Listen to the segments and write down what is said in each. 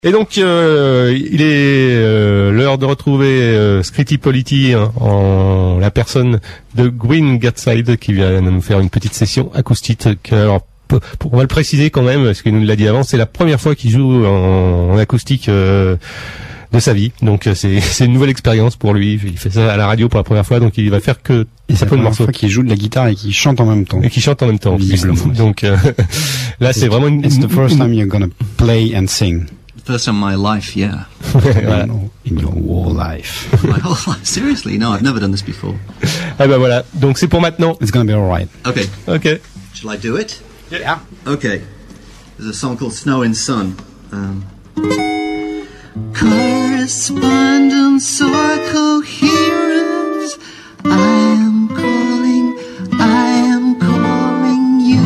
Et donc, il est l'heure de retrouver Scritti Politti en la personne de Gwyn Gatside qui vient nous faire une petite session acoustique. Alors, on va le préciser quand même, parce qu'il nous l'a dit avant, c'est la première fois qu'il joue en acoustique de sa vie. Donc, c'est une nouvelle expérience pour lui. Il fait ça à la radio pour la première fois, donc il va faire que c'est la première fois qu'il joue de la guitare et qu'il chante en même temps. Et qu'il chante en même temps, visiblement. Donc là, c'est vraiment It's the first time you're gonna play and sing. First time in my life, yeah. Voilà. In your whole life. My whole life. Seriously? No, I've never done this before. Ah ben voilà, donc c'est pour maintenant. It's gonna be alright. Okay. Okay. Shall I do it? Yeah. Okay. There's a song called Snow and Sun. Correspondence or coherence, I am calling you.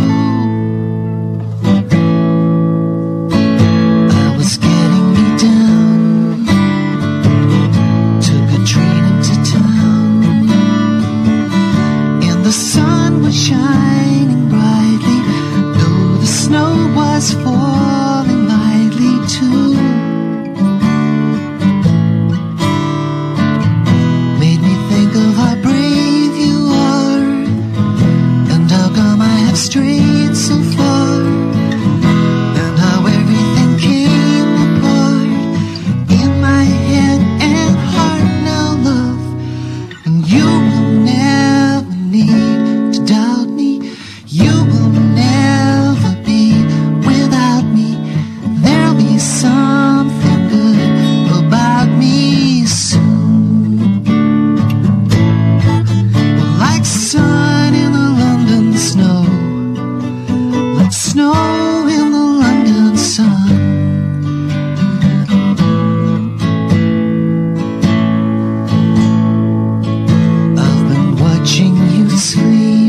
I was getting me down, took a train into town, and the sun was shining brightly, though the snow was falling lightly too. Strayed so far, and how everything came apart in my head and heart now, love. And you will never need to doubt me. You will never be without me. There'll be something good about me soon. Like sun in the London snow, snow in the London sun. I've been watching you sleep,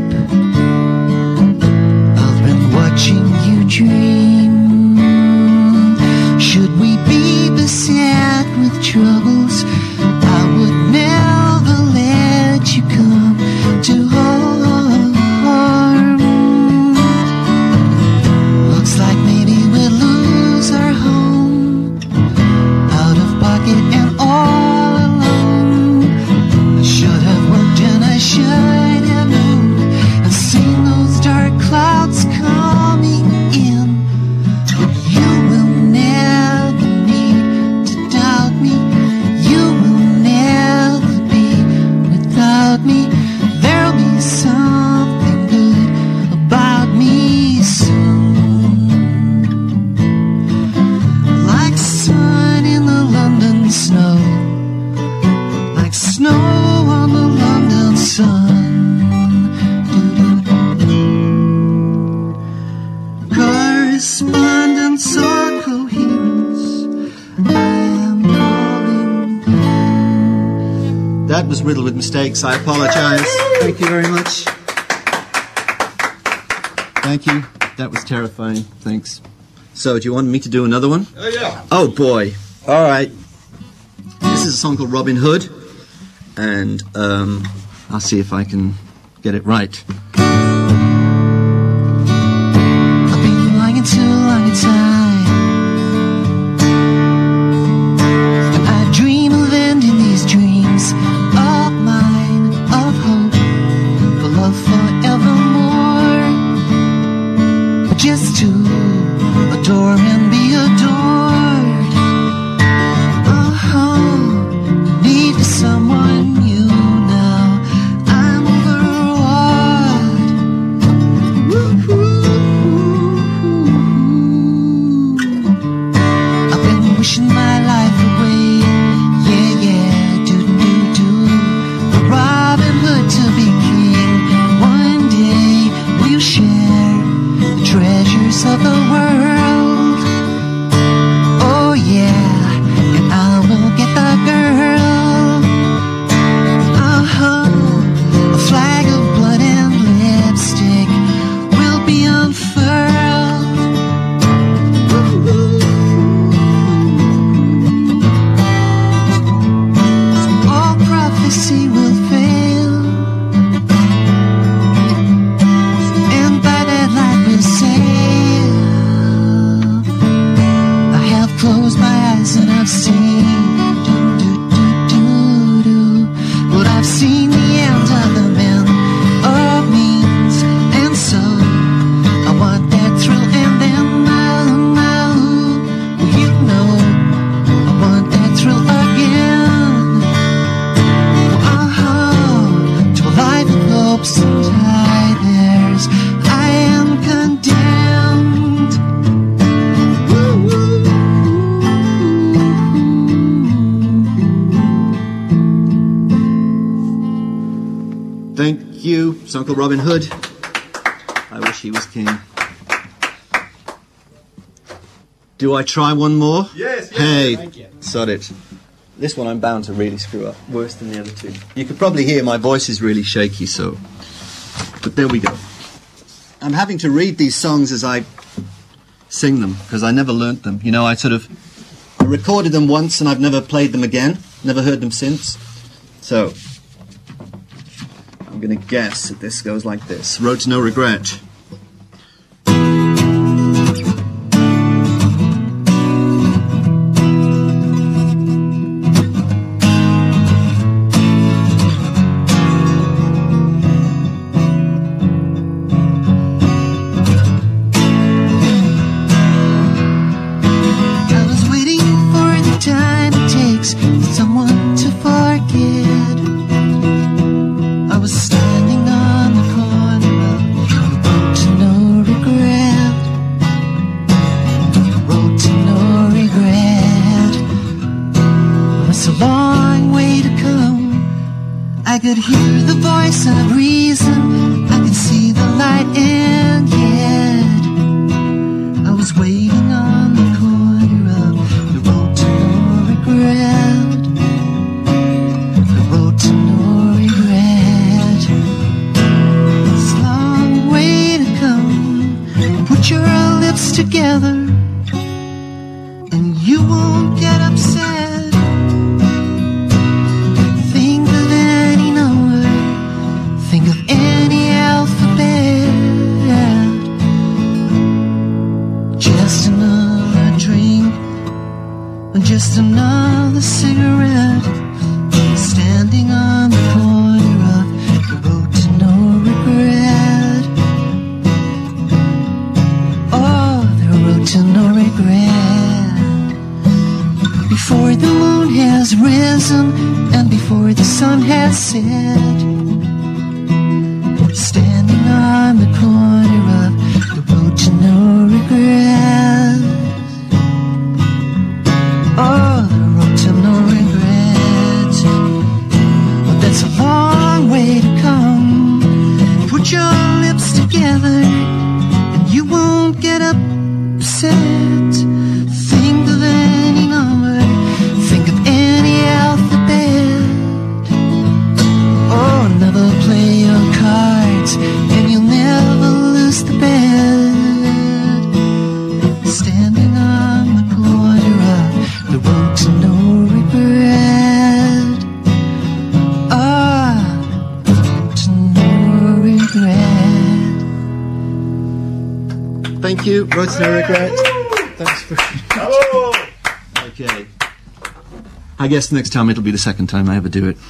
I've been watching you dream. Should we be beset with troubles, I would never let you come to harm. Like maybe we'll lose our home, out of pocket and all alone. I should have worked and I should have known and seen those dark clouds coming in. But you will never need to doubt me. You will never be without me. There'll be something good about me soon. Snow, like snow on the London sun. Correspondence or coherence, I am calling. That was riddled with mistakes. I apologize. Thank you very much. Thank you. That was terrifying. Thanks. So, do you want me to do another one? Oh, yeah. Oh, boy. All right. This is a song called Robin Hood, and I'll see if I can get it right. I've been lying too long a time, and I dream of ending these dreams of mine, of hope, for love forevermore, just to adore and be adored. Someone new now. I'm over what things that I've seen. But I've seen the end of the men of means, and so I want that thrill. And then you know, I want that thrill again. To a life of hopes and nightmares, I am condemned. Thank you, it's Uncle Robin Hood. I wish he was king. Do I try one more? Yes. Hey, Thank you. sod it. This one I'm bound to really screw up, worse than the other two. You could probably hear my voice is really shaky, so... But there we go. I'm having to read these songs as I sing them, because I never learnt them. You know, I recorded them once and I've never played them again, never heard them since. So... I'm going to guess that this goes like this. Road to No Regret. I was waiting for the time it takes for someone to forget. I was standing on the corner of the road to no regret. The road to no regret. It's a long way to come. I could hear the voice of reason. I could see the light, and yet I was waiting on the corner of the road to no regret. The road to no regret. It's a long way to come. Put your lips together, and you won't get upset. Think of any number, think of any alphabet. Just another drink, just another cigarette. Standing on the corner of the road to no regret. Oh, the road to no regret. Before the moon has risen and before the sun has set, standing on the corner of the road to no regret. Oh, the road to no regret. But that's a long way to come. Put your lips together and you won't get upset. Think of any number, think of any alphabet. Oh, never play your cards and you'll never lose the bet. Standing on the corner of the road to no regret. Ah, to no regret. Thank you, Road to No Regret. Thanks very much. Okay. I guess next time it'll be the second time I ever do it.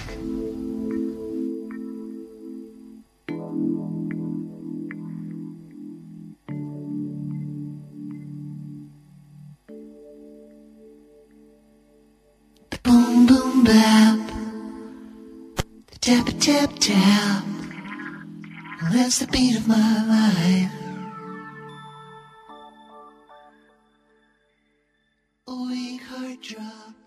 Boom boom bap, the tap a tap tap. Well, that's the beat of my life. A weak heart drop.